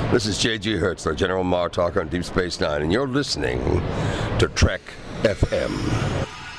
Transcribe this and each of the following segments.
This is J.G. Hertzler, General Martok on Deep Space Nine, and you're listening to Trek FM.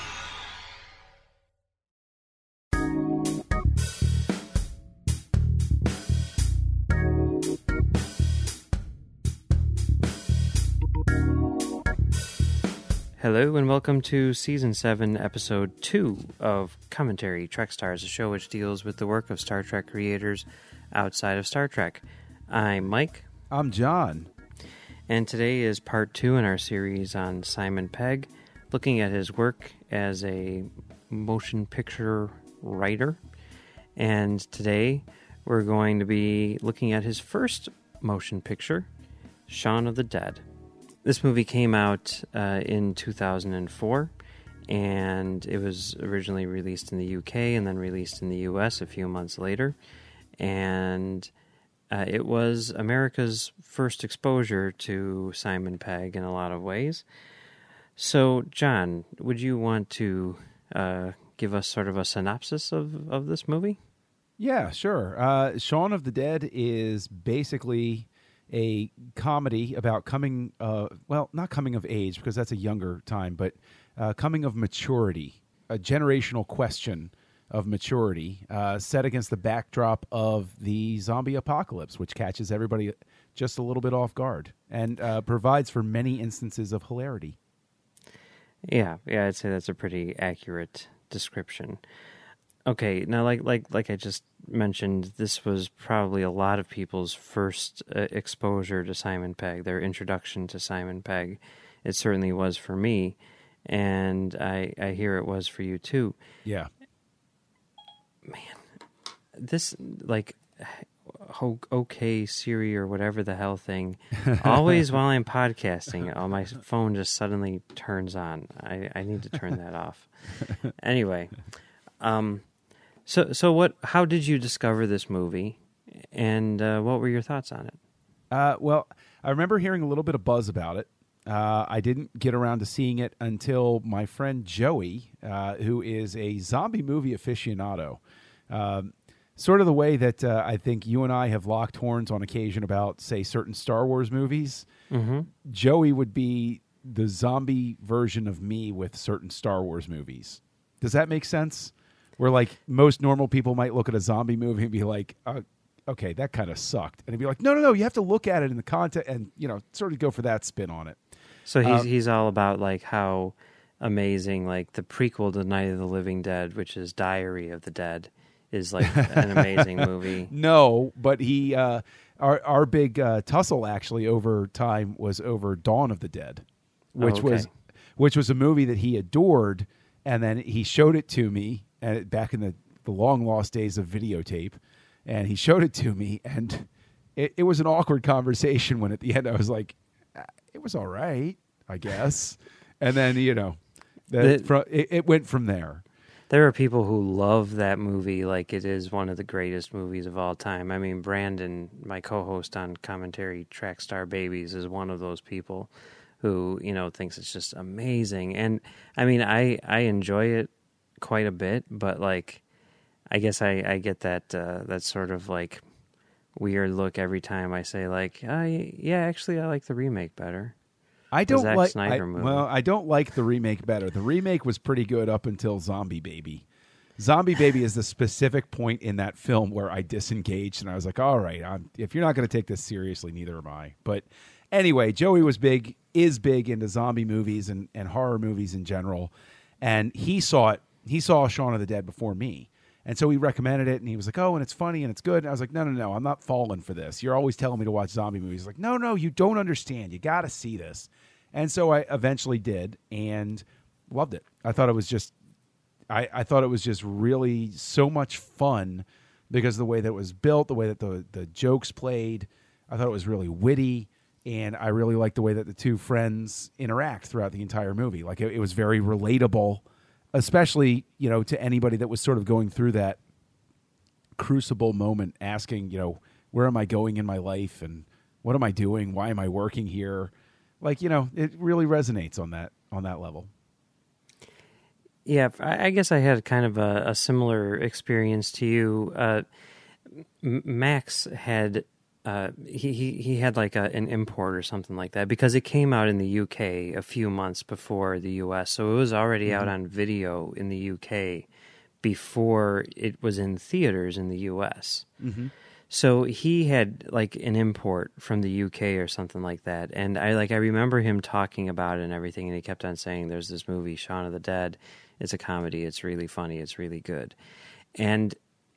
Hello and welcome to Season 7, Episode 2 of Commentary Trek Stars, a show which deals with the work of Star Trek creators outside of Star Trek. I'm Mike. I'm John. And today is part 2 in our series on Simon Pegg, looking at his work as a motion picture writer. And today we're going to be looking at his first motion picture, Shaun of the Dead. This movie came out in 2004, and it was originally released in the UK and then released in the US a few months later. And it was America's first exposure to Simon Pegg in a lot of ways. So, John, would you want to give us sort of a synopsis of this movie? Yeah, sure. Shaun of the Dead is basically a comedy about not coming of age, because that's a younger time, but coming of maturity, a generational question of maturity, set against the backdrop of the zombie apocalypse, which catches everybody just a little bit off guard and provides for many instances of hilarity. Yeah, I'd say that's a pretty accurate description. Okay, now like I just mentioned, this was probably a lot of people's first exposure to Simon Pegg, their introduction to Simon Pegg. It certainly was for me, and I hear it was for you too. Yeah. Man, this, okay Siri or whatever the hell thing, always while I'm podcasting, my phone just suddenly turns on. I need to turn that off. Anyway, So how did you discover this movie, and what were your thoughts on it? Well, I remember hearing a little bit of buzz about it. I didn't get around to seeing it until my friend Joey, who is a zombie movie aficionado, sort of the way that I think you and I have locked horns on occasion about, say, certain Star Wars movies. Mm-hmm. Joey would be the zombie version of me with certain Star Wars movies. Does that make sense? Where, like, most normal people might look at a zombie movie and be like, okay, that kind of sucked. And he'd be like, no, you have to look at it in the context and, sort of go for that spin on it. So he's all about, like, how amazing, like, the prequel to Night of the Living Dead, which is Diary of the Dead, is, like, an amazing movie. No, but he, our big tussle, actually, over time was over Dawn of the Dead, which was a movie that he adored, and then he showed it to me. And back in the long lost days of videotape, and he showed it to me, and it was an awkward conversation when at the end I was like, it was all right, I guess. And then, it went from there. There are people who love that movie like it is one of the greatest movies of all time. I mean, Brandon, my co-host on Commentary Track Star Babies, is one of those people who, thinks it's just amazing. And, I mean, I enjoy it quite a bit, but like I guess I get that that sort of like weird look every time I say like, actually I like the remake better. I don't like Snyder movie. Well, I don't like the remake better. The remake was pretty good up until Zombie Baby. Zombie Baby is the specific point in that film where I disengaged and I was like, all right, if you're not going to take this seriously, neither am I. But anyway, Joey is big into zombie movies and horror movies in general, and he saw Shaun of the Dead before me. And so he recommended it, and he was like, oh, and it's funny, and it's good. And I was like, no, I'm not falling for this. You're always telling me to watch zombie movies. Like, no, you don't understand. You got to see this. And so I eventually did, and loved it. I thought it was just really so much fun because of the way that it was built, the way that the jokes played. I thought it was really witty, and I really liked the way that the two friends interact throughout the entire movie. Like, it was very relatable, especially, to anybody that was sort of going through that crucible moment, asking, where am I going in my life and what am I doing? Why am I working here? Like, it really resonates on that level. Yeah, I guess I had kind of a similar experience to you. Max had he had like an import or something like that, because it came out in the UK a few months before the US, so it was already out on video in the UK before it was in theaters in the US. Mm-hmm. So he had like an import from the UK or something like that, and I remember him talking about it and everything, and he kept on saying, "There's this movie, Shaun of the Dead. It's a comedy. It's really funny. It's really good," and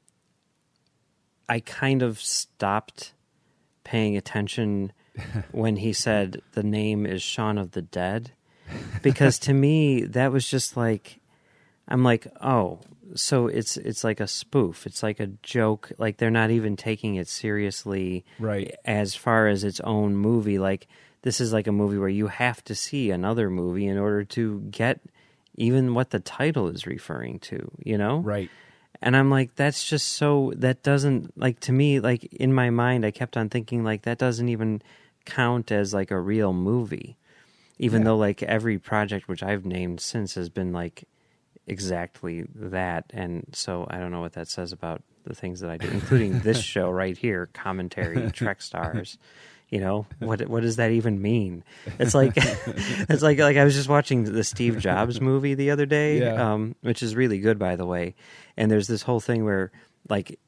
I kind of stopped paying attention when he said the name is Shaun of the Dead, because to me that was just like, I'm like, oh, so it's like a spoof, it's like a joke, like they're not even taking it seriously, right, as far as its own movie. Like, this is like a movie where you have to see another movie in order to get even what the title is referring to, you know? right. And I'm like, that's just so, that doesn't, like, to me, like, in my mind, I kept on thinking, like, that doesn't even count as, like, a real movie. Even though, like, every project which I've named since has been, like, exactly that. And so I don't know what that says about the things that I do, including this show right here, Commentary, Trek Stars. You know, what does that even mean? It's like it's like I was just watching the Steve Jobs movie the other day, which is really good, by the way. And there's this whole thing where, like,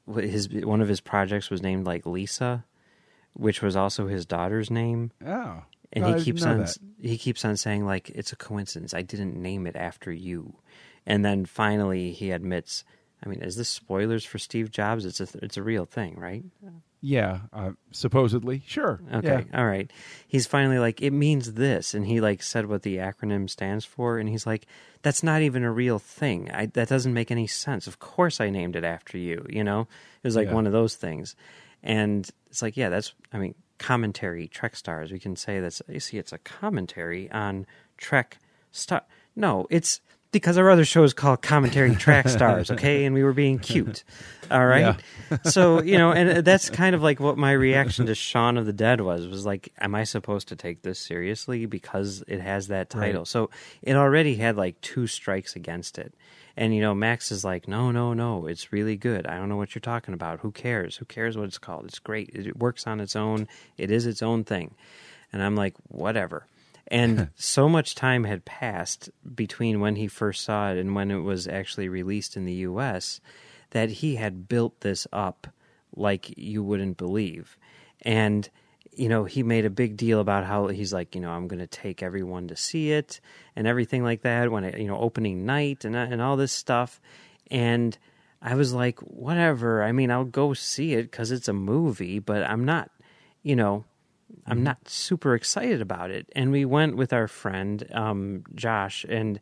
one of his projects was named like Lisa, which was also his daughter's name. Oh, and no, he keeps on saying, like, it's a coincidence. I didn't name it after you. And then finally he admits, I mean, is this spoilers for Steve Jobs? It's a real thing, right? Yeah, supposedly. Sure. Okay, yeah. all right. He's finally like, it means this, and he like said what the acronym stands for, and he's like, that's not even a real thing. That doesn't make any sense. Of course I named it after you, you know? It was like one of those things. And it's like, yeah, I mean, Commentary, Trek Stars. We can say that's, you see, it's a commentary on Trek Star. No, it's because our other show is called Commentary Track Stars, okay? And we were being cute, all right? Yeah. So, you know, and that's kind of like what my reaction to Shaun of the Dead was like, am I supposed to take this seriously because it has that title? Right. So it already had like 2 strikes against it. And, you know, Max is like, no, it's really good. I don't know what you're talking about. Who cares? Who cares what it's called? It's great. It works on its own. It is its own thing. And I'm like, whatever. And so much time had passed between when he first saw it and when it was actually released in the U.S. that he had built this up like you wouldn't believe. And, you know, he made a big deal about how he's like, you know, I'm going to take everyone to see it and everything like that when it, you know, opening night and all this stuff. And I was like, whatever. I mean, I'll go see it because it's a movie, but I'm not, you know, I'm not super excited about it. And we went with our friend, Josh, and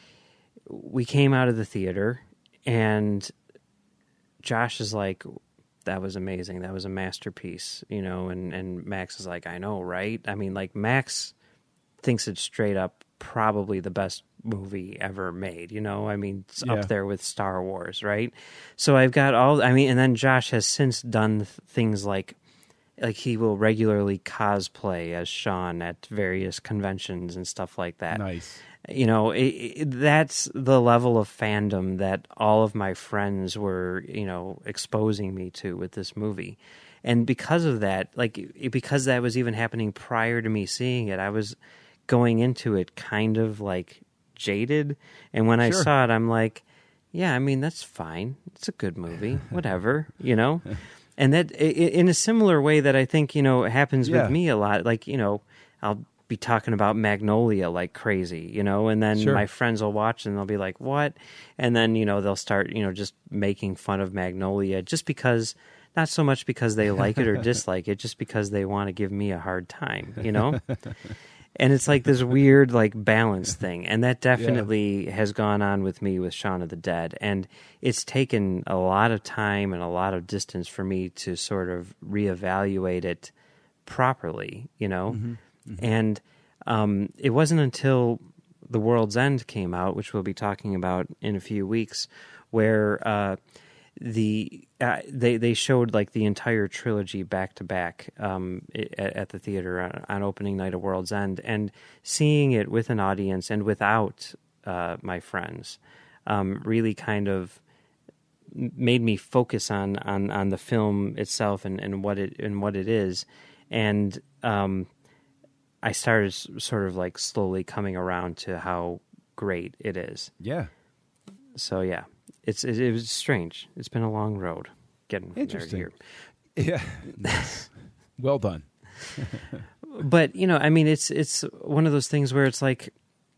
we came out of the theater, and Josh is like, that was amazing. That was a masterpiece, you know, and Max is like, I know, right? I mean, like, Max thinks it's straight up probably the best movie ever made, you know? I mean, it's up there with Star Wars, right? So I've got and then Josh has since done things like he will regularly cosplay as Sean at various conventions and stuff like that. Nice. You know, that's the level of fandom that all of my friends were, you know, exposing me to with this movie. And because of that, because that was even happening prior to me seeing it, I was going into it kind of like jaded. And when I saw it, I'm like, yeah, I mean, that's fine. It's a good movie, whatever, you know? And that, in a similar way that I think, you know, happens with me a lot, like, you know, I'll be talking about Magnolia like crazy, you know, and then my friends will watch and they'll be like, what? And then, you know, they'll start, you know, just making fun of Magnolia just because, not so much because they like it or dislike it, just because they want to give me a hard time, you know? And it's like this weird, like, balance thing. And that definitely has gone on with me with Shaun of the Dead. And it's taken a lot of time and a lot of distance for me to sort of reevaluate it properly, you know? Mm-hmm. Mm-hmm. And it wasn't until The World's End came out, which we'll be talking about in a few weeks, where they showed like the entire trilogy back to back at the theater on opening night of World's End, and seeing it with an audience and without my friends really kind of made me focus on the film itself and what it is, and I started sort of like slowly coming around to how great it is. Yeah. So yeah, it was strange. It's been a long road getting from there to here. Yeah. Nice. Well done. But I mean, it's one of those things where it's like,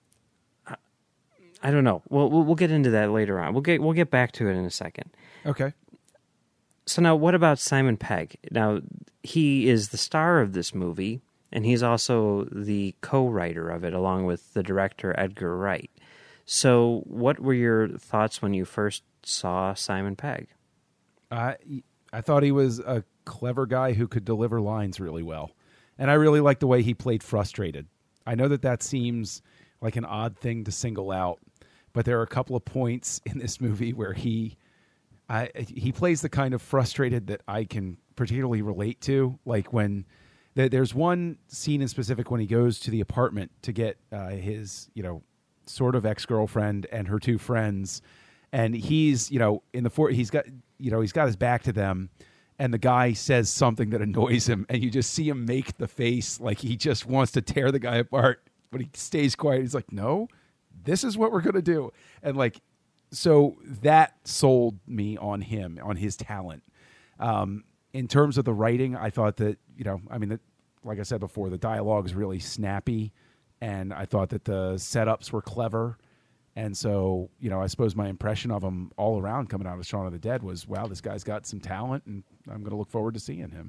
I don't know. We'll get into that later on. We'll get back to it in a second. Okay. So now, what about Simon Pegg? Now, he is the star of this movie, and he's also the co-writer of it, along with the director Edgar Wright. So, what were your thoughts when you first saw Simon Pegg? I thought he was a clever guy who could deliver lines really well, and I really liked the way he played frustrated. I know that seems like an odd thing to single out, but there are a couple of points in this movie where he plays the kind of frustrated that I can particularly relate to. Like when there's one scene in specific when he goes to the apartment to get his, sort of ex-girlfriend and her two friends, and he's, he's got his back to them, and the guy says something that annoys him, and you just see him make the face like he just wants to tear the guy apart, but he stays quiet. He's like, no, this is what we're going to do. And like, so that sold me on him, on his talent. In terms of the writing, I thought that, like I said before, the dialogue is really snappy, and I thought that the setups were clever. And so, I suppose my impression of him all around coming out of Shaun of the Dead was, wow, this guy's got some talent, and I'm going to look forward to seeing him.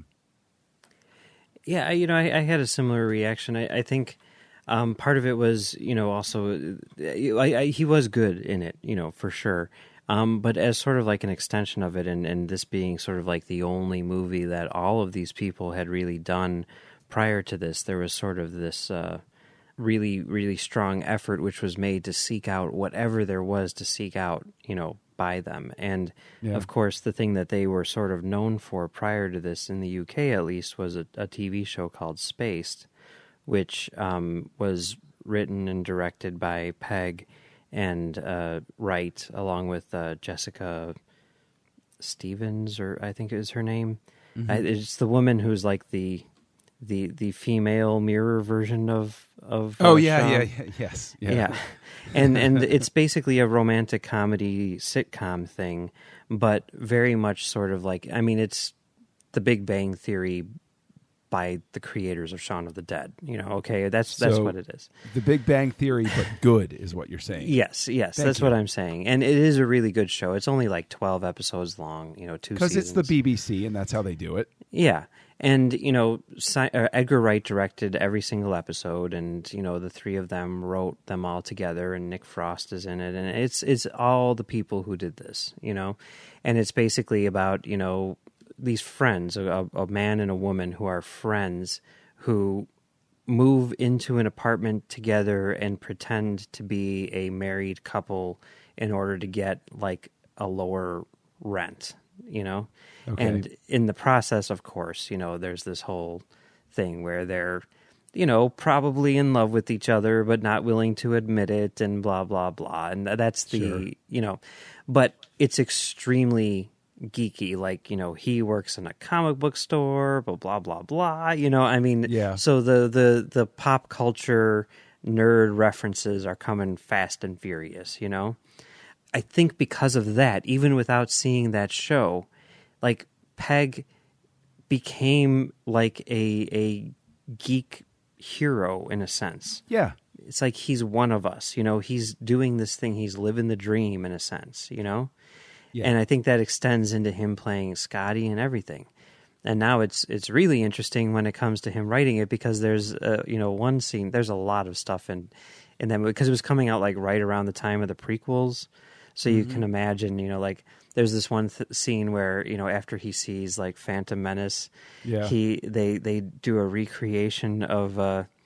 Yeah, I had a similar reaction. I think part of it was, also he was good in it, for sure. But as sort of like an extension of it, and this being sort of like the only movie that all of these people had really done prior to this, there was sort of this really, really strong effort which was made to seek out whatever there was to seek out, by them. And of course, the thing that they were sort of known for prior to this, in the UK at least, was a TV show called Spaced, which was written and directed by Pegg and Wright, along with Jessica Stevens, or I think is her name. Mm-hmm. It's the woman who's like the female mirror version of yes. Yeah. And it's basically a romantic comedy sitcom thing, but very much sort of like, it's The Big Bang Theory by the creators of Shaun of the Dead. Okay, that's what it is. The Big Bang Theory, but good, is what you're saying. Yes, that's what I'm saying. And it is a really good show. It's only like 12 episodes long, 2 seasons. Because it's the BBC, and that's how they do it. Yeah. And, Edgar Wright directed every single episode, and, the three of them wrote them all together, and Nick Frost is in it. And it's all the people who did this, and it's basically about, these friends, a man and a woman who are friends, who move into an apartment together and pretend to be a married couple in order to get like a lower rent, Okay. And in the process, of course, there's this whole thing where they're, probably in love with each other, but not willing to admit it, and blah, blah, blah. And that's the, but it's extremely geeky. Like, he works in a comic book store, blah, blah, blah, blah. So the pop culture nerd references are coming fast and furious, I think because of that, even without seeing that show, like, Pegg became like a geek hero in a sense. Yeah. It's like he's one of us, he's doing this thing, he's living the dream in a sense, Yeah. And I think that extends into him playing Scotty and everything. And now it's really interesting when it comes to him writing it, because there's one scene, there's a lot of stuff in that movie, because it was coming out like right around the time of the prequels. So you can imagine, like, there's this one scene where, after he sees like Phantom Menace, they do a recreation of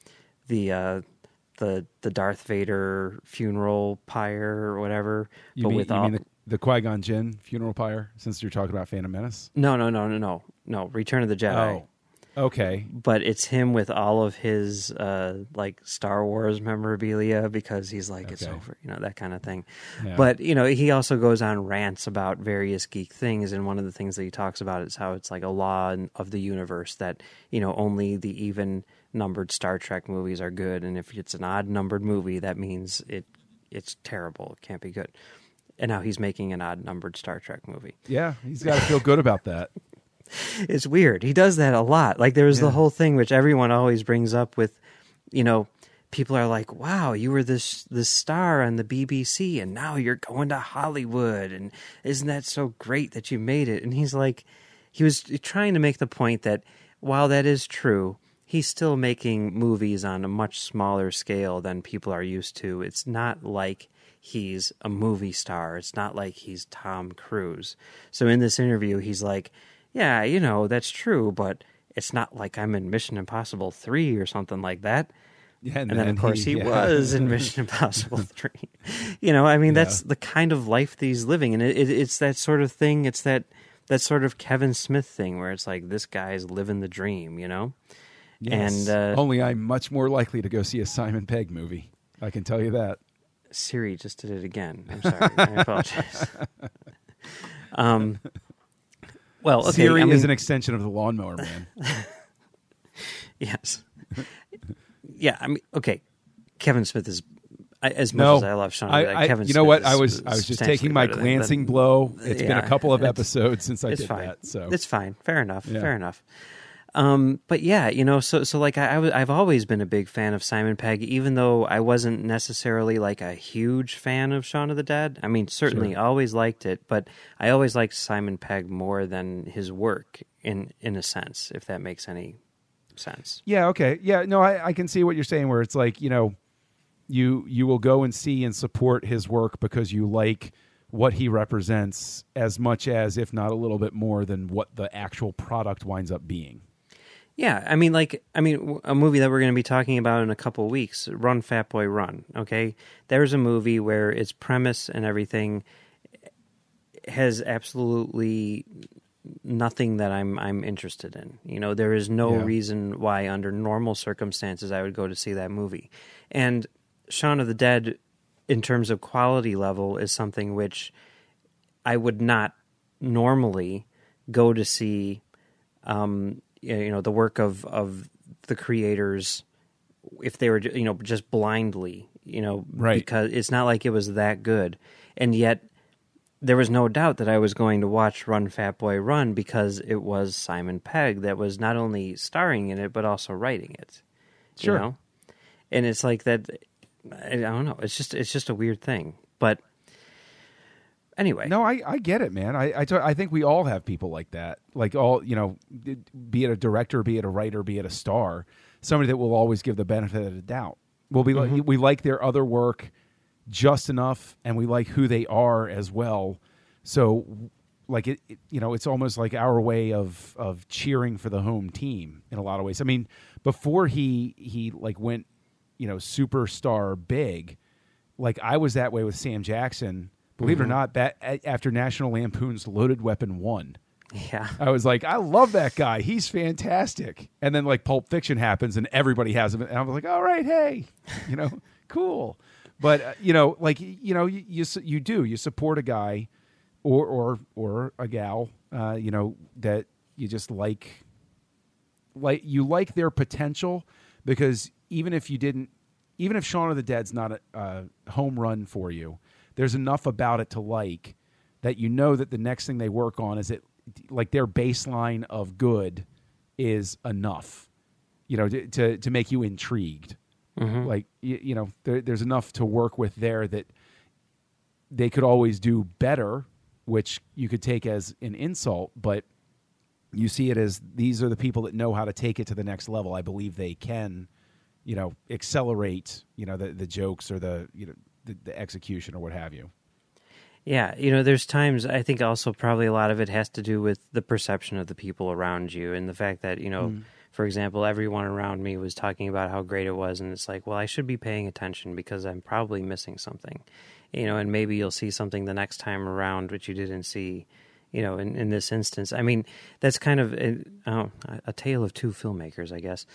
the Darth Vader funeral pyre or whatever. You mean the Qui-Gon Jinn funeral pyre, since you're talking about Phantom Menace? No, Return of the Jedi. Okay. But it's him with all of his like Star Wars memorabilia because he's like, it's Okay. over, that kind of thing. Yeah. But, he also goes on rants about various geek things. And one of the things that he talks about is how it's like a law of the universe that, only the even numbered Star Trek movies are good. And if it's an odd numbered movie, that means it's terrible. It can't be good. And now he's making an odd numbered Star Trek movie. Yeah, he's got to feel good about that. It's weird. He does that a lot. Like there was the whole thing which everyone always brings up with, people are like, "Wow, you were this star on the BBC, and now you're going to Hollywood, and isn't that so great that you made it?" And he's like, he was trying to make the point that while that is true, he's still making movies on a much smaller scale than people are used to. It's not like he's a movie star. It's not like he's Tom Cruise. So in this interview, he's like, yeah, that's true, but it's not like I'm in Mission Impossible 3 or something like that. Yeah, and then of course he was in Mission Impossible 3. That's the kind of life that he's living. And it's that sort of thing. It's that sort of Kevin Smith thing where it's like, this guy's living the dream, Yes. And only I'm much more likely to go see a Simon Pegg movie. I can tell you that. Siri just did it again. I'm sorry. I apologize. Well, okay, Siri is an extension of the Lawnmower Man. Yes. Yeah, okay. Kevin Smith is as much as I love Shaun of the Dead. Kevin you know Smith what? I was just taking my glancing blow. It's been a couple of episodes since I did fine. that. So it's fine. Fair enough. Yeah. Fair enough. But yeah, so like I've always been a big fan of Simon Pegg, even though I wasn't necessarily like a huge fan of Shaun of the Dead. I mean, certainly always liked it, but I always liked Simon Pegg more than his work in a sense, if that makes any sense. Yeah. Okay. Yeah. No, I can see what you're saying. Where it's like you will go and see and support his work because you like what he represents as much as, if not a little bit more, than what the actual product winds up being. Yeah, a movie that we're going to be talking about in a couple of weeks, Run, Fat Boy, Run, okay? There's a movie where its premise and everything has absolutely nothing that I'm interested in. There is no reason why under normal circumstances I would go to see that movie. And Shaun of the Dead, in terms of quality level, is something which I would not normally go to see the work of the creators if they were just blindly right, because it's not like it was that good, and yet there was no doubt that I was going to watch Run Fat Boy Run because it was Simon Pegg that was not only starring in it but also writing it. Sure. And it's like that. I don't know, it's just a weird thing, but anyway. No, I get it, man. I think we all have people like that. Like be it a director, be it a writer, be it a star, somebody that will always give the benefit of the doubt. We'll be like, we like their other work just enough, and we like who they are as well. So, like it's almost like our way of cheering for the home team in a lot of ways. I mean, before he like went, superstar big, like I was that way with Sam Jackson. Believe it or not, after National Lampoon's Loaded Weapon 1, I was like, I love that guy. He's fantastic. And then like Pulp Fiction happens and everybody has him. And I was like, all right, hey, cool. But, you support a guy or a gal, that you just like you like their potential, because even if Shaun of the Dead's not a home run for you, there's enough about it to like that that the next thing they work on is like their baseline of good is enough, to make you intrigued. Mm-hmm. Like there's enough to work with there that they could always do better, which you could take as an insult, but you see it as these are the people that know how to take it to the next level. I believe they can, accelerate, the jokes or the execution or what have you. Yeah, there's times, I think also probably a lot of it has to do with the perception of the people around you and the fact that, for example, everyone around me was talking about how great it was, and it's like, well, I should be paying attention because I'm probably missing something, and maybe you'll see something the next time around which you didn't see, in this instance. I mean, that's kind of a tale of two filmmakers, I guess.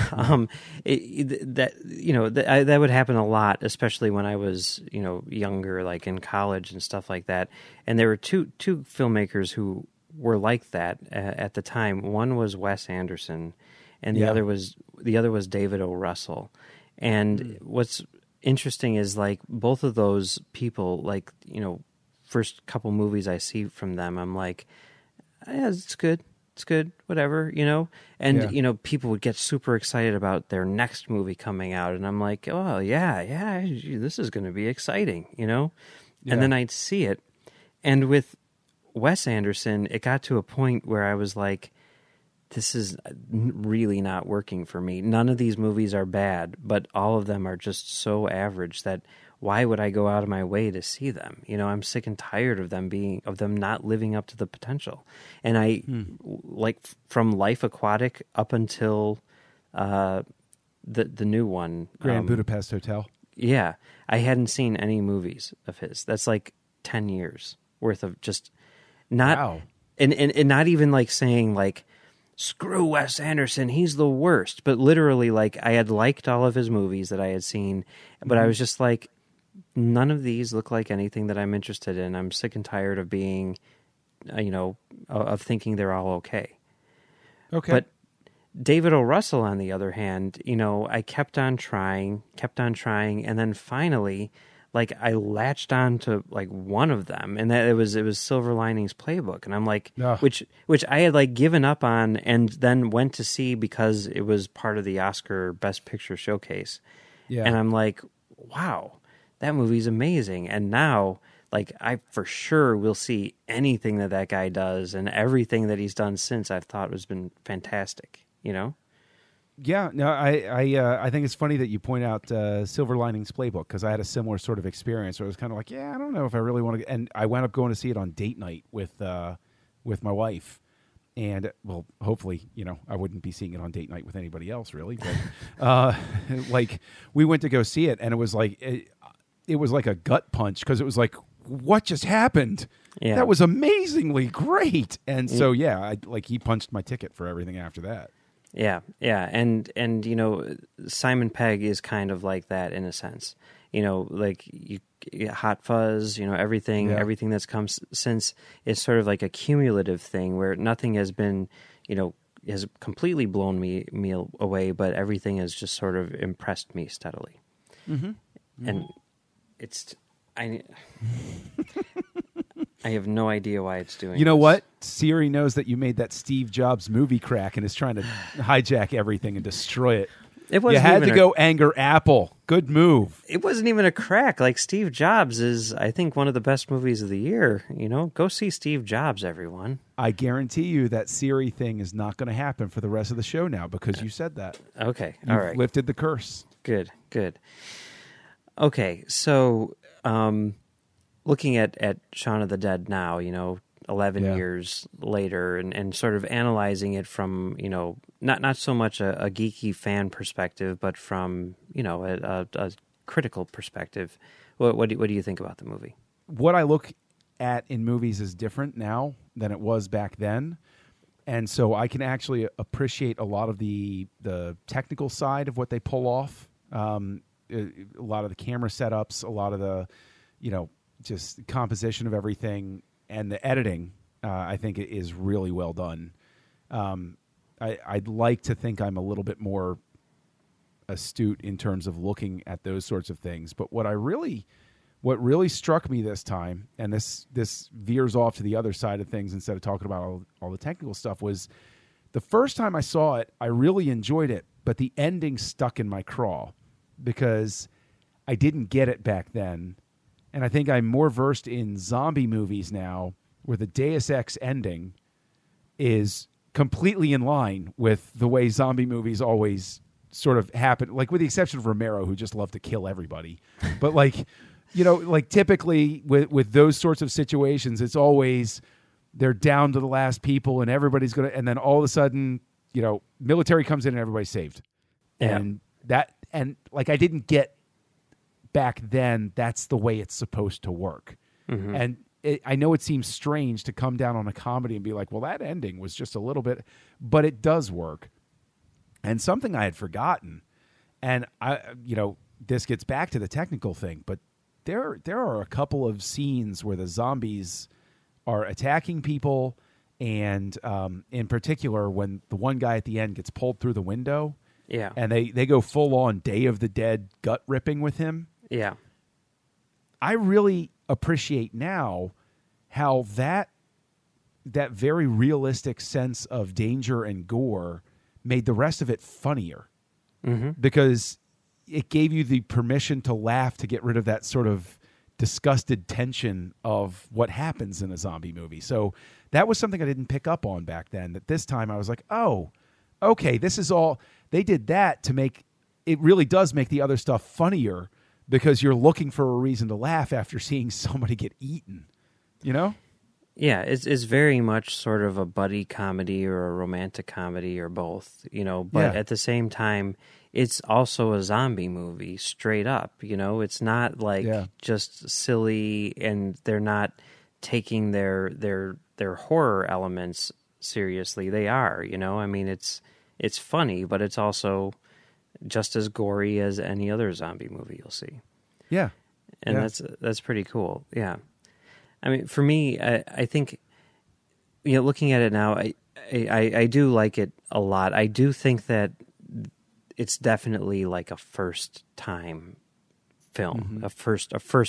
That would happen a lot, especially when I was, younger, like in college and stuff like that. And there were two filmmakers who were like that at the time. One was Wes Anderson, and the other was David O. Russell. And what's interesting is, like, both of those people, like, first couple movies I see from them, I'm like, yeah, it's good, whatever, and people would get super excited about their next movie coming out, and I'm like, oh yeah, this is going to be exciting, and then I'd see it. And with Wes Anderson, it got to a point where I was like, this is really not working for me. None of these movies are bad, but all of them are just so average that why would I go out of my way to see them? I'm sick and tired of them not living up to the potential. And I like from Life Aquatic up until the new one, Grand Budapest Hotel. Yeah, I hadn't seen any movies of his. That's like 10 years worth of just not, wow. and not even like saying like, screw Wes Anderson, he's the worst. But literally, like, I had liked all of his movies that I had seen, but I was just like, none of these look like anything that I'm interested in. I'm sick and tired of being, of thinking they're all okay. Okay. But David O. Russell, on the other hand, I kept on trying, and then finally, like, I latched on to like one of them, and that it was Silver Linings Playbook, and I'm like, which I had like given up on, and then went to see because it was part of the Oscar Best Picture showcase, and I'm like, wow, that movie's amazing, and now like I for sure will see anything that guy does, and everything that he's done since I've thought has been fantastic, Yeah, no, I think it's funny that you point out Silver Linings Playbook, because I had a similar sort of experience where I was kind of like, yeah, I don't know if I really want to. And I wound up going to see it on date night with my wife, and well, hopefully, I wouldn't be seeing it on date night with anybody else, really. But like, we went to go see it, and it was like it was like a gut punch, because it was like, what just happened? Yeah. That was amazingly great, and so he punched my ticket for everything after that. Yeah, and Simon Pegg is kind of like that in a sense. Like Hot Fuzz, everything that's come since is sort of like a cumulative thing where nothing has been, has completely blown me away, but everything has just sort of impressed me steadily. Mm-hmm. And I have no idea why it's doing. You know what? Siri knows that you made that Steve Jobs movie crack and is trying to hijack everything and destroy it. You had to go anger Apple. Good move. It wasn't even a crack. Like, Steve Jobs is, I think, one of the best movies of the year. Go see Steve Jobs, everyone. I guarantee you that Siri thing is not going to happen for the rest of the show now, because you said that. Okay, all right. Lifted the curse. Good. Okay, so looking at Shaun of the Dead now, 11 years later, and sort of analyzing it from, not so much a geeky fan perspective, but from, a critical perspective. What do you think about the movie? What I look at in movies is different now than it was back then. And so I can actually appreciate a lot of the technical side of what they pull off. A lot of the camera setups, a lot of the, just composition of everything, and the editing, I think it is really well done. I'd like to think I'm a little bit more astute in terms of looking at those sorts of things. But what really struck me this time, and this veers off to the other side of things instead of talking about all the technical stuff, was the first time I saw it, I really enjoyed it, but the ending stuck in my craw because I didn't get it back then. And I think I'm more versed in zombie movies now, where the Deus Ex ending is completely in line with the way zombie movies always sort of happen, like with the exception of Romero, who just loved to kill everybody. But like, like typically with those sorts of situations, it's always they're down to the last people and everybody's going to, and then all of a sudden, military comes in and everybody's saved. Yeah. And like, I didn't get back then that's the way it's supposed to work. Mm-hmm. And I know it seems strange to come down on a comedy and be like, well, that ending was just a little bit, but it does work. And something I had forgotten, and this gets back to the technical thing, but there are a couple of scenes where the zombies are attacking people, and in particular when the one guy at the end gets pulled through the window. Yeah. And they go full on Day of the Dead gut ripping with him. Yeah. I really appreciate now how that very realistic sense of danger and gore made the rest of it funnier. Mm-hmm. Because it gave you the permission to laugh, to get rid of that sort of disgusted tension of what happens in a zombie movie. So that was something I didn't pick up on back then. That this time I was like, oh, okay, this is all... They did that to make... It really does make the other stuff funnier, because you're looking for a reason to laugh after seeing somebody get eaten, you know? Yeah, it's very much sort of a buddy comedy or a romantic comedy or both, but at the same time, it's also a zombie movie straight up, It's not like just silly, and they're not taking their horror elements seriously. They are, I mean, it's funny, but it's also just as gory as any other zombie movie you'll see. Yeah. And that's pretty cool. Yeah. I mean, for me, I think, looking at it now, I do like it a lot. I do think that it's definitely like a first time film, a first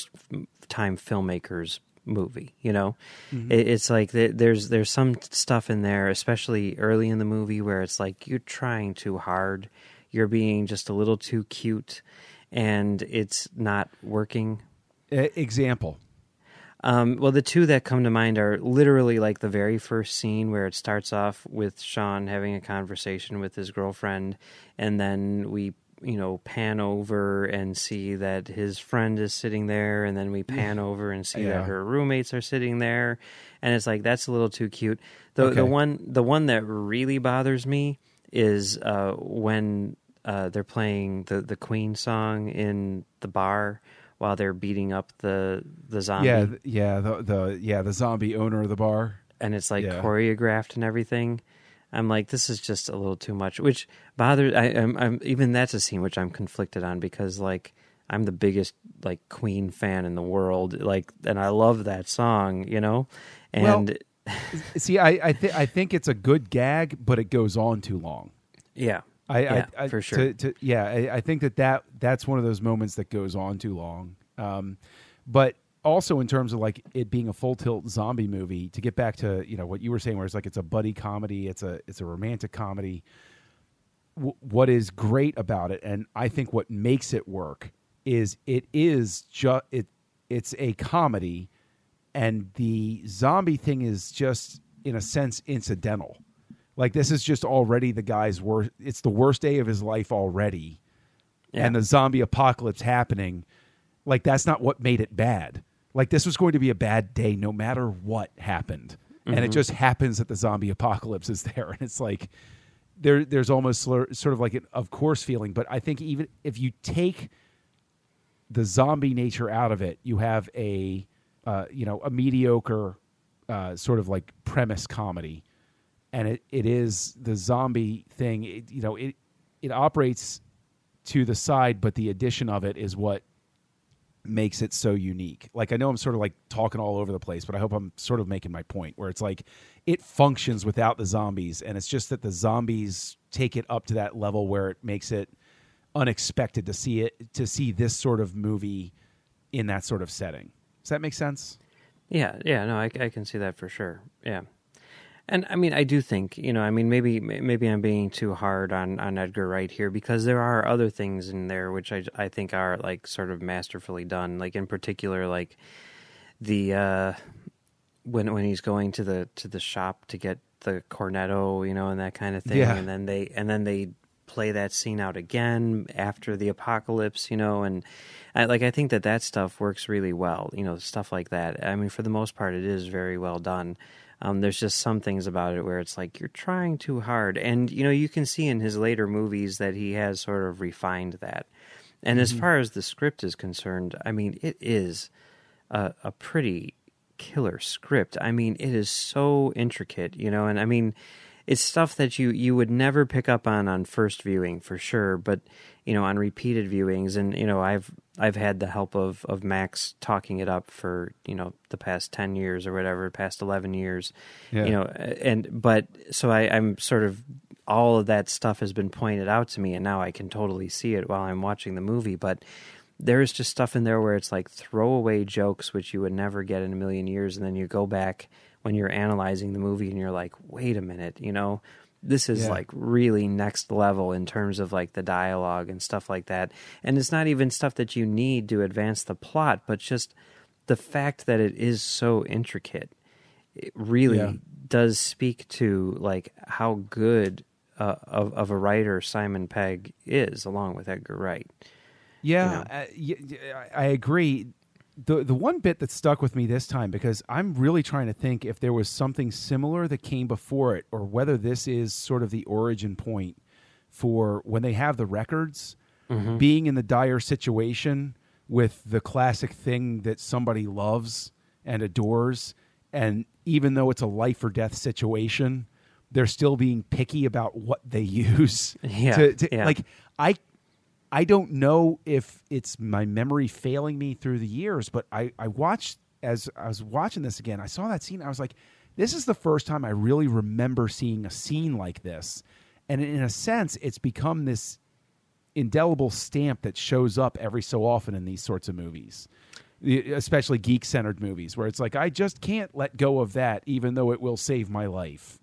time filmmaker's movie. It's like there's some stuff in there, especially early in the movie, where it's like you're trying too hard, you're being just a little too cute, and it's not working. Example. Well, the two that come to mind are literally like the very first scene where it starts off with Sean having a conversation with his girlfriend, and then we, pan over and see that his friend is sitting there, and then we pan over and see that her roommates are sitting there, and it's like, that's a little too cute. The one that really bothers me is when they're playing the Queen song in the bar while they're beating up the zombie. The zombie owner of the bar. And it's like choreographed and everything. I'm like, this is just a little too much, which bothers. I'm even that's a scene which I'm conflicted on, because like I'm the biggest like Queen fan in the world, like, and I love that song, And see, I think it's a good gag, but it goes on too long. Yeah. I for sure. I think that's one of those moments that goes on too long. But also in terms of like it being a full tilt zombie movie, to get back to what you were saying, where it's like it's a buddy comedy, it's a romantic comedy. What is great about it, and I think what makes it work, is it's a comedy, and the zombie thing is just in a sense incidental. Like, this is just already the guy's worst. It's the worst day of his life already. Yeah. And the zombie apocalypse happening. Like, that's not what made it bad. Like, this was going to be a bad day no matter what happened. Mm-hmm. And it just happens that the zombie apocalypse is there. And it's like, there's almost sort of like an of course feeling. But I think even if you take the zombie nature out of it, you have a mediocre sort of like premise comedy. And it is the zombie thing. It operates to the side, but the addition of it is what makes it so unique. Like, I know I'm sort of like talking all over the place, but I hope I'm sort of making my point, where it's like it functions without the zombies, and it's just that the zombies take it up to that level where it makes it unexpected to see this sort of movie in that sort of setting. Does that make sense? Yeah, no, I can see that for sure. Yeah. And I mean, I do think, maybe I'm being too hard on Edgar Wright here, because there are other things in there which I think are like sort of masterfully done. Like, in particular, like the when he's going to the shop to get the cornetto, and that kind of thing, and then they play that scene out again after the apocalypse, and I think that stuff works really well, stuff like that. I mean, for the most part, it is very well done. There's just some things about it where it's like you're trying too hard. And, you can see in his later movies that he has sort of refined that. And as far as the script is concerned, I mean, it is a pretty killer script. I mean, it is so intricate, and I mean, it's stuff that you would never pick up on first viewing for sure, but on repeated viewings, and I've had the help of Max talking it up for the past 10 years or whatever, past 11 years, but so I'm sort of, all of that stuff has been pointed out to me, and now I can totally see it while I'm watching the movie. But there's just stuff in there where it's like throwaway jokes which you would never get in a million years, and then you go back when you're analyzing the movie and you're like, wait a minute, this is like really next level in terms of like the dialogue and stuff like that. And it's not even stuff that you need to advance the plot, but just the fact that it is so intricate, it really does speak to like how good of a writer Simon Pegg is, along with Edgar Wright. Yeah, I agree. The one bit that stuck with me this time, because I'm really trying to think if there was something similar that came before it, or whether this is sort of the origin point for when they have the records, being in the dire situation with the classic thing that somebody loves and adores, and even though it's a life or death situation, they're still being picky about what they use. Like, I don't know if it's my memory failing me through the years, but I watched, as I was watching this again, I saw that scene. I was like, this is the first time I really remember seeing a scene like this. And in a sense, it's become this indelible stamp that shows up every so often in these sorts of movies, especially geek-centered movies, where it's like, I just can't let go of that, even though it will save my life.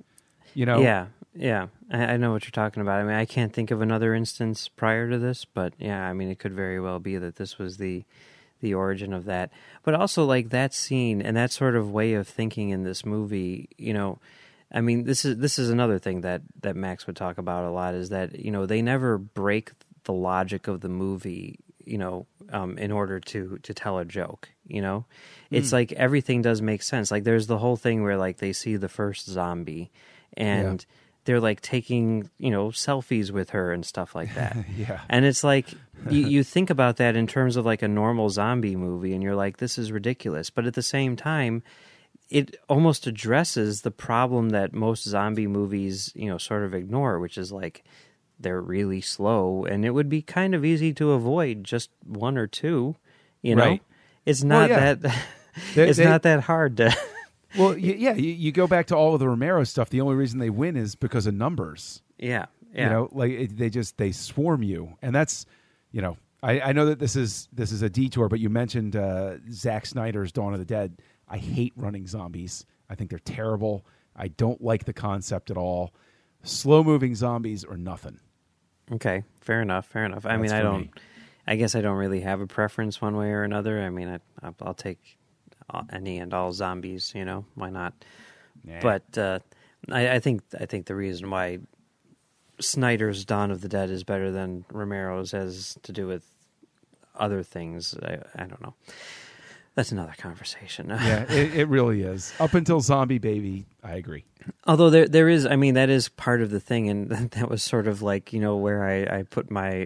Yeah, I know what you're talking about. I mean, I can't think of another instance prior to this, but yeah, I mean, it could very well be that this was the origin of that. But also, like, that scene and that sort of way of thinking in this movie, I mean, this is another thing that Max would talk about a lot, is that, they never break the logic of the movie, in order to tell a joke, It's like everything does make sense. Like, there's the whole thing where, like, they see the first zombie, and they're like taking, selfies with her and stuff like that. And it's like, you think about that in terms of like a normal zombie movie, and you're like, this is ridiculous. But at the same time, it almost addresses the problem that most zombie movies, sort of ignore, which is like, they're really slow, and it would be kind of easy to avoid just one or two, Right. It's not not that hard to... Well, you go back to all of the Romero stuff. The only reason they win is because of numbers. Yeah. Like they swarm you, and that's, I know that this is a detour, but you mentioned Zack Snyder's Dawn of the Dead. I hate running zombies. I think they're terrible. I don't like the concept at all. Slow moving zombies or nothing. Okay, fair enough. I mean, I guess I don't really have a preference one way or another. I mean, I'll take any and all zombies, why not? Yeah. But I think the reason why Snyder's Dawn of the Dead is better than Romero's has to do with other things. I don't know. That's another conversation. Yeah, it really is. Up until Zombie Baby, I agree. Although there is, I mean, that is part of the thing, and that was sort of like, where I put my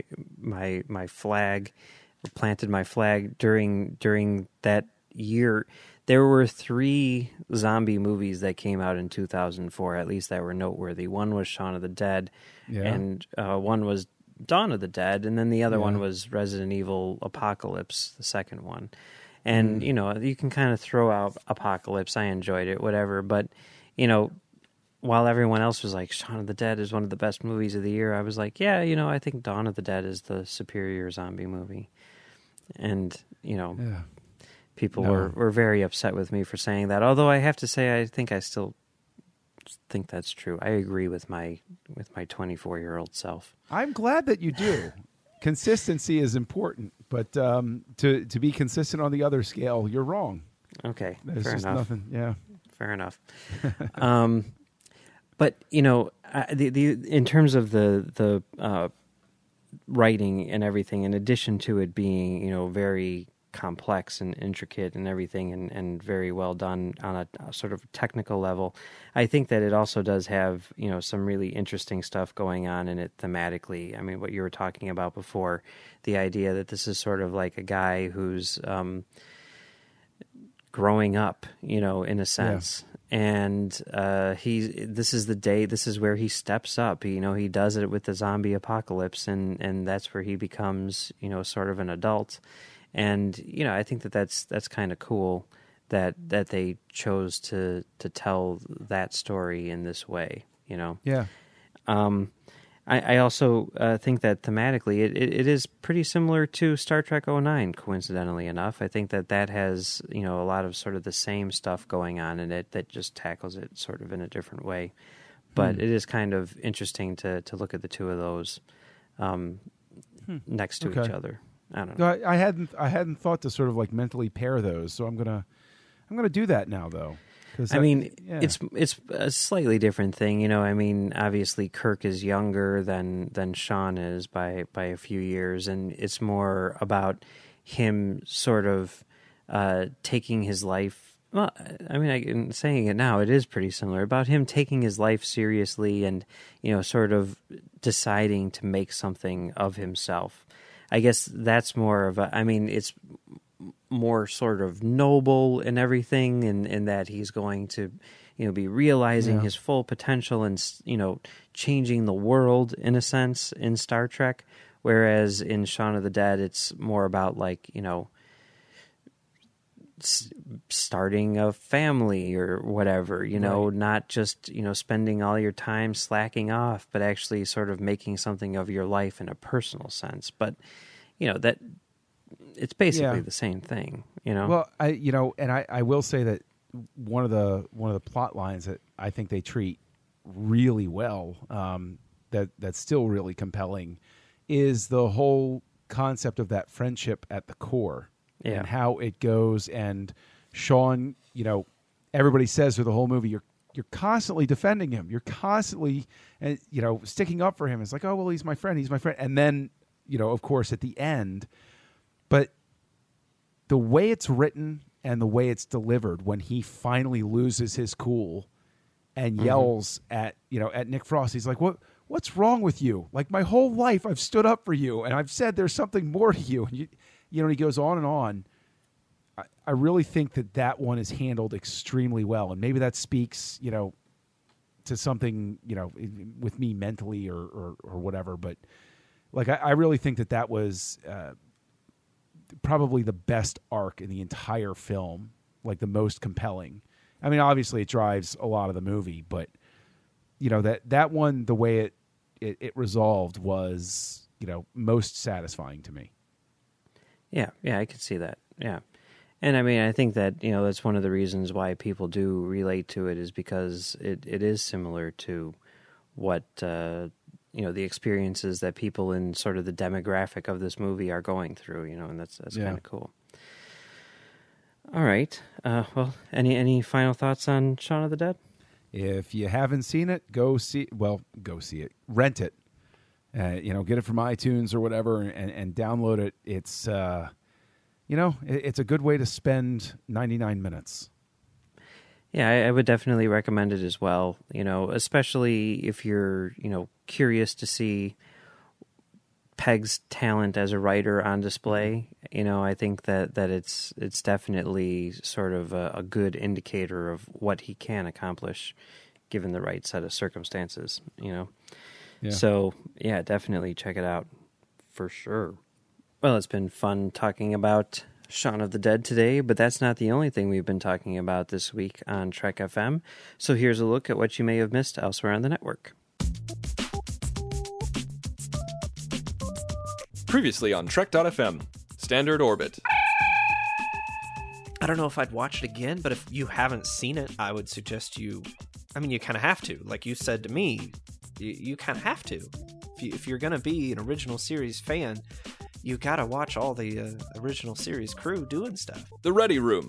flag, planted my flag during that year. There were 3 zombie movies that came out in 2004, at least that were noteworthy. One was Shaun of the Dead, and one was Dawn of the Dead, and then the other one was Resident Evil Apocalypse, the second one. And, you can kind of throw out Apocalypse. I enjoyed it, whatever. But, while everyone else was like, Shaun of the Dead is one of the best movies of the year, I was like, yeah, I think Dawn of the Dead is the superior zombie movie. And, people were very upset with me for saying that. Although I have to say, I think I still think that's true. I agree with my 24-year-old self. I'm glad that you do. Consistency is important, but to be consistent on the other scale, you're wrong. Okay, there's fair just enough. Nothing. Yeah, fair enough. But the in terms of the writing and everything, in addition to it being very complex and intricate and everything, and very well done on a sort of technical level, I think that it also does have some really interesting stuff going on in it thematically. I mean, what you were talking about before, the idea that this is sort of like a guy who's growing up, in a sense. And this is the day, this is where he steps up. He does it with the zombie apocalypse, and that's where he becomes, sort of an adult. And I think that's kind of cool that they chose to tell that story in this way. Yeah. I also think that thematically it is pretty similar to Star Trek 09, coincidentally enough. I think that has, a lot of sort of the same stuff going on in it that just tackles it sort of in a different way. But it is kind of interesting to look at the two of those next to each other. I don't know. No, I hadn't thought to sort of like mentally pair those, so I'm gonna do that now though. It's a slightly different thing, obviously Kirk is younger than Sean is by a few years, and it's more about him sort of taking his life. Well, I'm saying it now, it is pretty similar about him taking his life seriously and, sort of deciding to make something of himself. I guess that's more of it's more sort of noble and everything, in that he's going to, be realizing his full potential and, changing the world in a sense in Star Trek. Whereas in Shaun of the Dead, it's more about like, starting a family or whatever, not just, spending all your time slacking off, but actually sort of making something of your life in a personal sense. But, that it's basically the same thing, Well, I will say that one of the plot lines that I think they treat really well, that's still really compelling, is the whole concept of that friendship at the core and how it goes. And Sean, everybody says through the whole movie, you're constantly defending him. You're constantly, sticking up for him. It's like, oh, well, he's my friend. He's my friend. And then, of course, at the end, but the way it's written and the way it's delivered, when he finally loses his cool and yells at Nick Frost, he's like, what's wrong with you? Like, my whole life I've stood up for you and I've said there's something more to you. And he goes on and on. I really think that one is handled extremely well. And maybe that speaks, to something, with me mentally or whatever. But like, I really think that was probably the best arc in the entire film, like the most compelling. I mean, obviously it drives a lot of the movie, but that one, the way it resolved was, most satisfying to me. Yeah, I could see that. Yeah. And I think that, that's one of the reasons why people do relate to it, is because it is similar to what the experiences that people in sort of the demographic of this movie are going through, and that's kind of cool. All right. Well, any final thoughts on Shaun of the Dead? If you haven't seen it, go see it. Rent it. Get it from iTunes or whatever and download it. It's, it's a good way to spend 99 minutes. Yeah, I would definitely recommend it as well, especially if you're, curious to see Peg's talent as a writer on display. I think that it's definitely sort of a good indicator of what he can accomplish given the right set of circumstances, Yeah. So, yeah, definitely check it out for sure. Well, it's been fun talking about Shaun of the Dead today, but that's not the only thing we've been talking about this week on Trek FM. So here's a look at what you may have missed elsewhere on the network. Previously on Trek.fm, Standard Orbit. I don't know if I'd watch it again, but if you haven't seen it, I would suggest you kind of have to. Like you said to me, you kind of have to. If you're going to be an original series fan, you got to watch all the original series crew doing stuff. The Ready Room.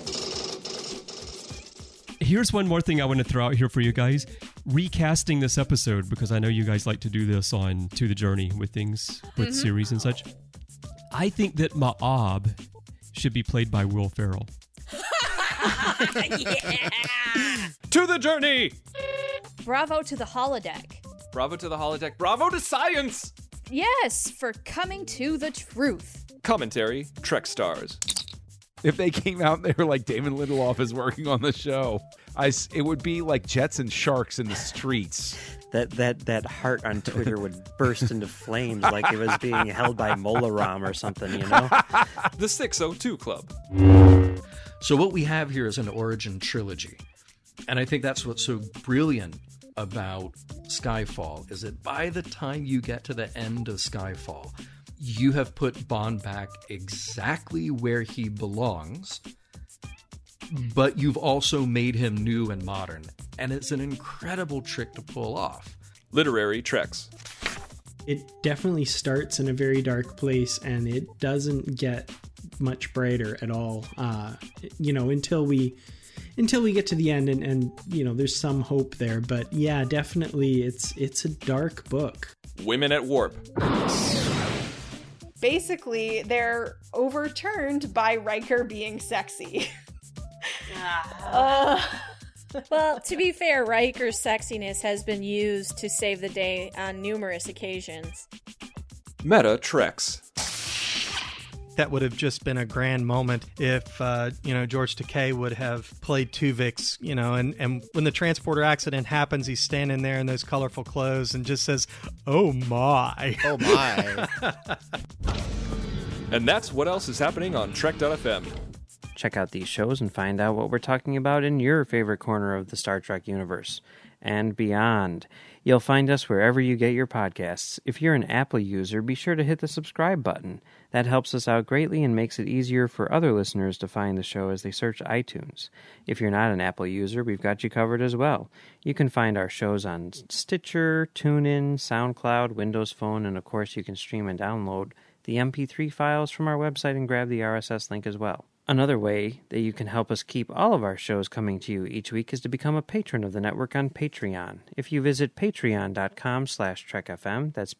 Here's one more thing I want to throw out here for you guys. Recasting this episode, because I know you guys like to do this on To the Journey with things, with series and such. I think that Ma'ab should be played by Will Ferrell. Yeah! To the Journey! Bravo to the holodeck. Bravo to the holodeck. Bravo to science! Yes, for coming to the truth. Commentary, Trek Stars. If they came out and they were like, Damon Lindelof is working on the show, it would be like jets and sharks in the streets. That heart on Twitter would burst into flames like it was being held by Molaram or something, you know? The 602 Club. So what we have here is an origin trilogy. And I think that's what's so brilliant about Skyfall, is that by the time you get to the end of Skyfall, you have put Bond back exactly where he belongs, but you've also made him new and modern. And it's an incredible trick to pull off. Literary Treks. It definitely starts in a very dark place, and it doesn't get much brighter at all, until we get to the end, and there's some hope there. But yeah, definitely it's a dark book. Women at Warp. Basically, they're overturned by Riker being sexy. Well, to be fair, Riker's sexiness has been used to save the day on numerous occasions. Meta Treks. That would have just been a grand moment if, George Takei would have played Tuvix, and when the transporter accident happens, he's standing there in those colorful clothes and just says, "Oh my." Oh my. And that's what else is happening on Trek.fm. Check out these shows and find out what we're talking about in your favorite corner of the Star Trek universe and beyond. You'll find us wherever you get your podcasts. If you're an Apple user, be sure to hit the subscribe button. That helps us out greatly and makes it easier for other listeners to find the show as they search iTunes. If you're not an Apple user, we've got you covered as well. You can find our shows on Stitcher, TuneIn, SoundCloud, Windows Phone, and of course you can stream and download the MP3 files from our website and grab the RSS link as well. Another way that you can help us keep all of our shows coming to you each week is to become a patron of the network on Patreon. If you visit patreon.com/trekfm, that's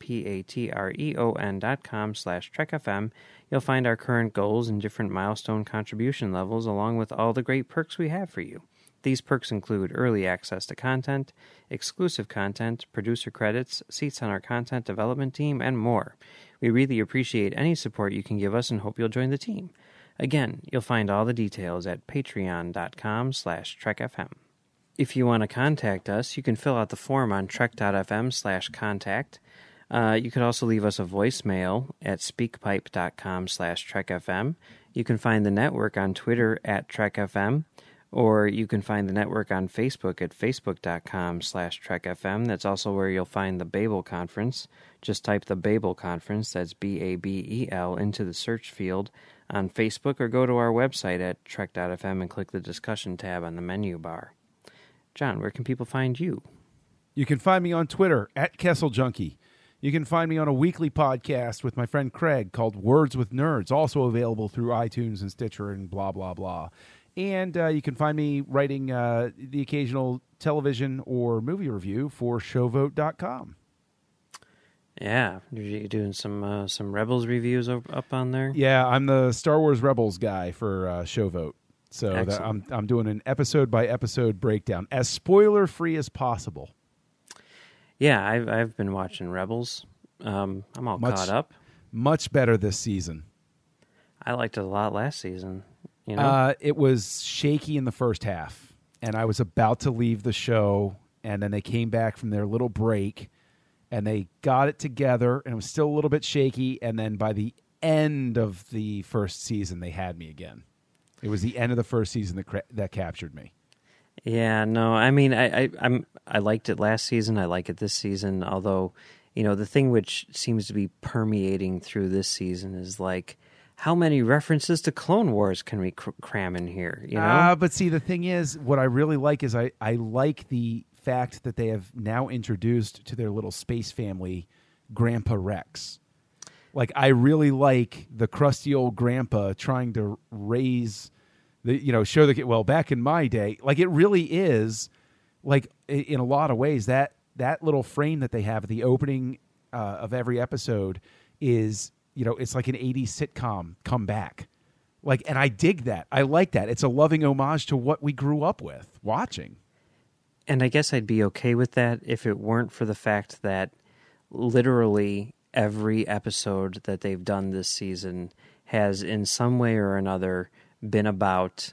patreon.com/trekfm, you'll find our current goals and different milestone contribution levels along with all the great perks we have for you. These perks include early access to content, exclusive content, producer credits, seats on our content development team, and more. We really appreciate any support you can give us and hope you'll join the team. Again, you'll find all the details at patreon.com/trekfm. If you want to contact us, you can fill out the form on trek.fm/contact. You could also leave us a voicemail at speakpipe.com/trekfm. You can find the network on Twitter at trekfm, or you can find the network on Facebook at facebook.com/trekfm. That's also where you'll find the Babel Conference. Just type the Babel Conference, that's BABEL, into the search field on Facebook, or go to our website at trek.fm and click the discussion tab on the menu bar. John, where can people find you? You can find me on Twitter at Kessel Junkie. You can find me on a weekly podcast with my friend Craig called Words with Nerds, also available through iTunes and Stitcher and blah, blah, blah. And you can find me writing the occasional television or movie review for showvote.com. Yeah, you're doing some Rebels reviews up on there? Yeah, I'm the Star Wars Rebels guy for Showvote. So I'm doing an episode-by-episode breakdown, as spoiler-free as possible. Yeah, I've been watching Rebels. I'm all caught up. Much better this season. I liked it a lot last season. You know? It was shaky in the first half, and I was about to leave the show, and then they came back from their little break, and they got it together, and it was still a little bit shaky, and then by the end of the first season, they had me again. It was the end of the first season that captured me. Yeah, no, I mean, I liked it last season. I like it this season, although, the thing which seems to be permeating through this season is like, how many references to Clone Wars can we cram in here? But see, the thing is, what I really like is I like the fact that they have now introduced to their little space family Grandpa Rex. Like, I really like the crusty old grandpa trying to raise show the kid. Well, back in my day, like, it really is, like, in a lot of ways, that little frame that they have at the opening of every episode is, it's like an 80s sitcom come back. Like, and I dig that. I like that. It's a loving homage to what we grew up with watching. And I guess I'd be okay with that if it weren't for the fact that literally every episode that they've done this season has in some way or another been about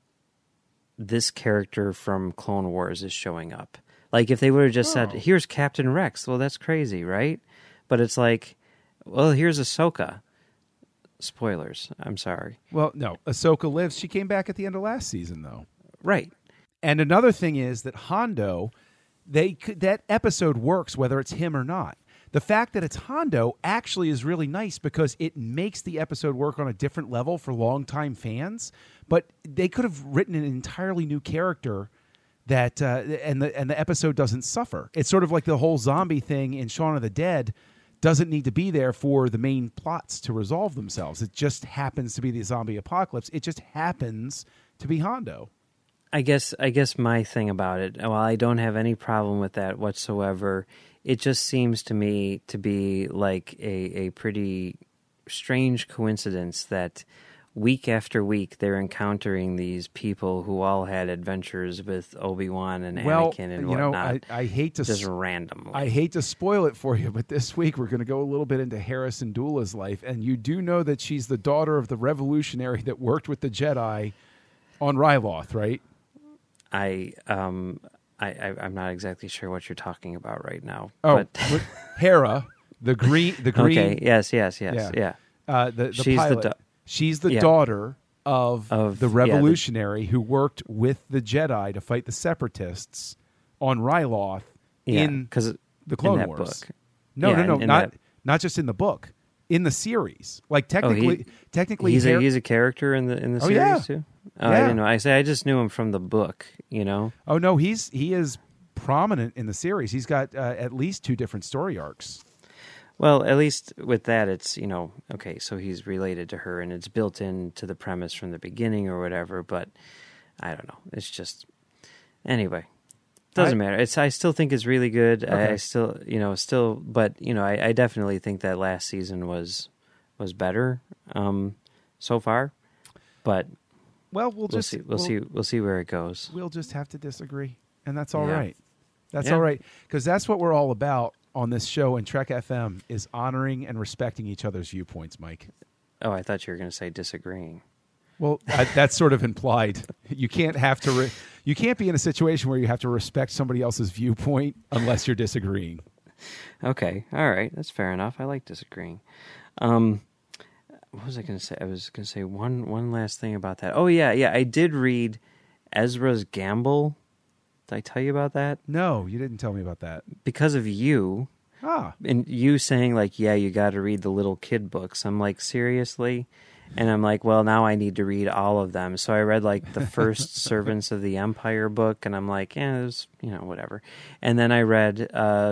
this character from Clone Wars is showing up. Like if they would have just said, here's Captain Rex, well, that's crazy, right? But it's like, well, here's Ahsoka. Spoilers. I'm sorry. Well, no, Ahsoka lives. She came back at the end of last season, though. Right. And another thing is that Hondo, that episode works whether it's him or not. The fact that it's Hondo actually is really nice because it makes the episode work on a different level for longtime fans. But they could have written an entirely new character that and the episode doesn't suffer. It's sort of like the whole zombie thing in Shaun of the Dead doesn't need to be there for the main plots to resolve themselves. It just happens to be the zombie apocalypse. It just happens to be Hondo. I guess my thing about it, while I don't have any problem with that whatsoever, it just seems to me to be like a pretty strange coincidence that week after week they're encountering these people who all had adventures with Obi-Wan and Anakin and whatnot. I hate to just randomly. I hate to spoil it for you, but this week we're going to go a little bit into Hera Syndulla's life, and you do know that she's the daughter of the revolutionary that worked with the Jedi on Ryloth, right? I'm not exactly sure what you're talking about right now. Oh, but Hera, the green. Okay. Yes. Yeah. The She's pilot. She's the daughter of the revolutionary who worked with the Jedi to fight the Separatists on Ryloth in the Clone Wars. Book. No, not just in the book, in the series. Like technically, he's a character in the series too. Oh, I didn't know. I just knew him from the book. You know. Oh no, he is prominent in the series. He's got at least 2 different story arcs. Well, at least with that, it's, okay, so he's related to her, and it's built into the premise from the beginning or whatever, but I don't know. It's just, anyway, doesn't matter. I still think it's really good. Okay. I still, but, I definitely think that last season was better so far, but well, we'll see where it goes. We'll just have to disagree, and that's all right. That's all right, because that's what we're all about on this show in Trek FM is honoring and respecting each other's viewpoints, Mike. Oh, I thought you were going to say disagreeing. Well, that's sort of implied. You can't you can't be in a situation where you have to respect somebody else's viewpoint unless you're disagreeing. Okay, all right, that's fair enough. I like disagreeing. What was I going to say? I was going to say one last thing about that. Oh yeah. I did read Ezra's Gamble. Did I tell you about that? No, you didn't tell me about that. Because of you. And you saying, like, you got to read the little kid books. I'm like, seriously? And I'm like, well, now I need to read all of them. So I read, like, the first Servants of the Empire book, and I'm like, it was, whatever. And then I read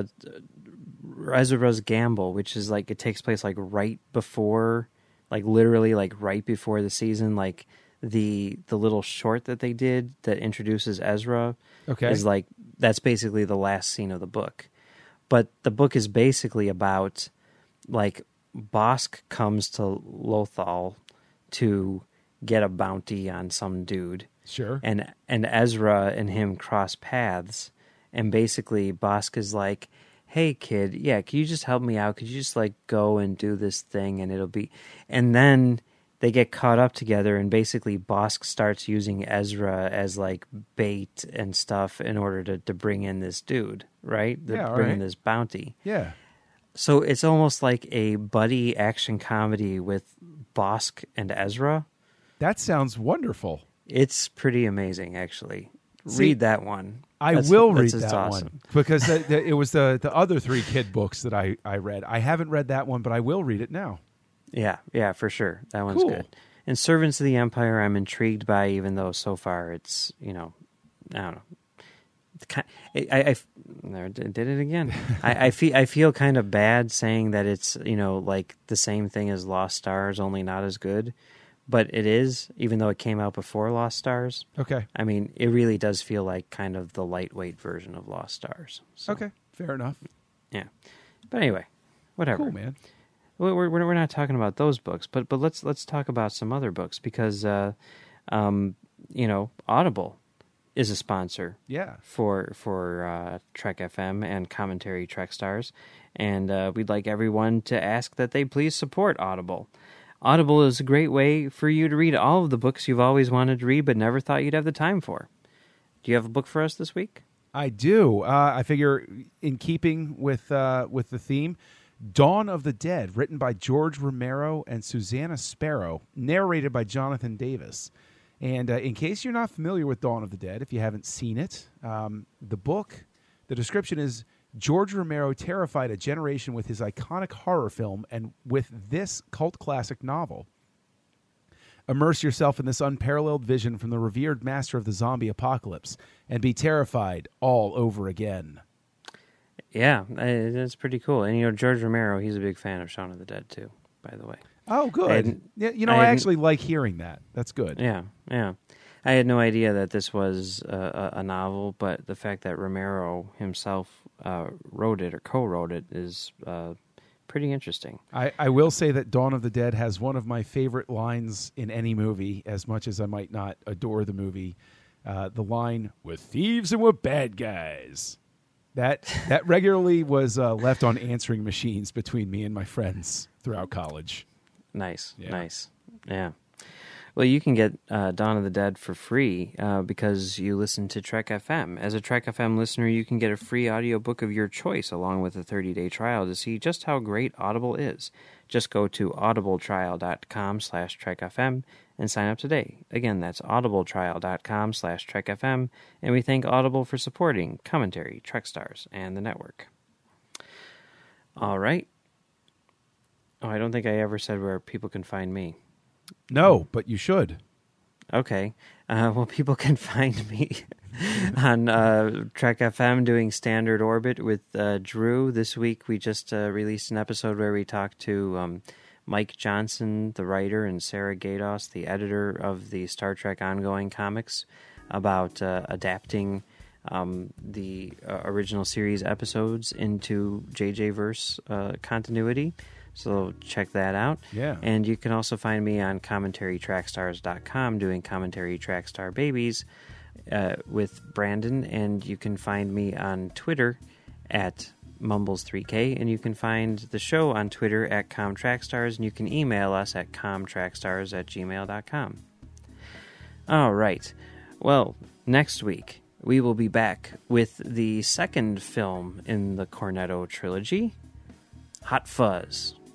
Ezra's Gamble, which is, like, it takes place, like, right before, like, literally, like, right before the season, like, the little short that they did that introduces Ezra is like that's basically the last scene of the book. But the book is basically about like Bosk comes to Lothal to get a bounty on some dude. Sure. And Ezra and him cross paths, and basically Bosk is like, "Hey kid, can you just help me out? Could you just like go and do this thing and it'll be..." And then they get caught up together, and basically Bosk starts using Ezra as like bait and stuff in order to bring in this dude, right? Bring in this bounty. Yeah. So it's almost like a buddy action comedy with Bosk and Ezra. That sounds wonderful. It's pretty amazing, actually. Read that one. I will read that awesome. One because it was the other 3 kid books that I read. I haven't read that one, but I will read it now. Yeah, for sure. That one's good. And Servants of the Empire, I'm intrigued by, even though so far it's, I don't know. I did it again. I feel kind of bad saying that it's, like the same thing as Lost Stars, only not as good. But it is, even though it came out before Lost Stars. Okay. I mean, it really does feel like kind of the lightweight version of Lost Stars. So, okay, fair enough. Yeah. But anyway, whatever. Cool, man. We're not talking about those books, but let's talk about some other books because Audible is a sponsor. Yeah. For Trek FM and Commentary Trek Stars, and we'd like everyone to ask that they please support Audible. Audible is a great way for you to read all of the books you've always wanted to read but never thought you'd have the time for. Do you have a book for us this week? I do. I figure in keeping with the theme, Dawn of the Dead, written by George Romero and Susanna Sparrow, narrated by Jonathan Davis. And in case you're not familiar with Dawn of the Dead, if you haven't seen it, the description is George Romero terrified a generation with his iconic horror film and with this cult classic novel. Immerse yourself in this unparalleled vision from the revered master of the zombie apocalypse and be terrified all over again. Yeah, that's pretty cool. And, George Romero, he's a big fan of Shaun of the Dead, too, by the way. Oh, good. I actually like hearing that. That's good. Yeah. I had no idea that this was a novel, but the fact that Romero himself wrote it or co-wrote it is pretty interesting. I will say that Dawn of the Dead has one of my favorite lines in any movie, as much as I might not adore the movie. The line, "We're thieves and we're bad guys." That regularly was left on answering machines between me and my friends throughout college. Nice. Yeah. Well, you can get Dawn of the Dead for free because you listen to Trek FM. As a Trek FM listener, you can get a free audiobook of your choice along with a 30-day trial to see just how great Audible is. Just go to audibletrial.com/TrekFM and sign up today. Again, that's audibletrial.com/TrekFM, and we thank Audible for supporting Commentary, Trek Stars, and the network. All right. Oh, I don't think I ever said where people can find me. No, but you should. Okay. Well, people can find me on Trek FM doing Standard Orbit with Drew. This week we just released an episode where we talked to Mike Johnson, the writer, and Sarah Gaydos, the editor of the Star Trek ongoing comics, about adapting the original series episodes into JJ-verse continuity. So check that out. Yeah. And you can also find me on CommentaryTrackStars.com doing Commentary Trackstar Babies with Brandon. And you can find me on Twitter at Mumbles3K. And you can find the show on Twitter at ComTrackStars. And you can email us at comtrackstars@gmail.com. All right. Well, next week we will be back with the second film in the Cornetto trilogy, Hot Fuzz.